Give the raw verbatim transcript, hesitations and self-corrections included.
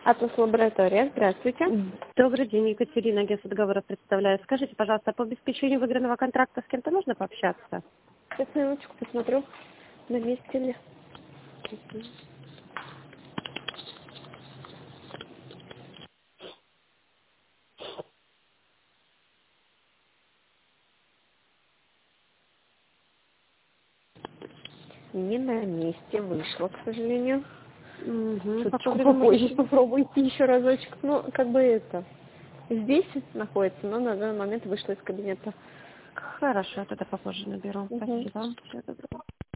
Атлас Лаборатория. Здравствуйте. Добрый день, Екатерина, агентство договора представляю. Скажите, пожалуйста, по обеспечению выигранного контракта с кем-то можно пообщаться? Сейчас минуточку посмотрю, на месте ли. Не на месте вышло, к сожалению. Угу. Чуточку попозже попробуйте еще разочек. Ну, как бы это, здесь находится, но на данный момент вышла из кабинета. Хорошо, тогда попозже наберу. Угу. Спасибо. Всего доброго.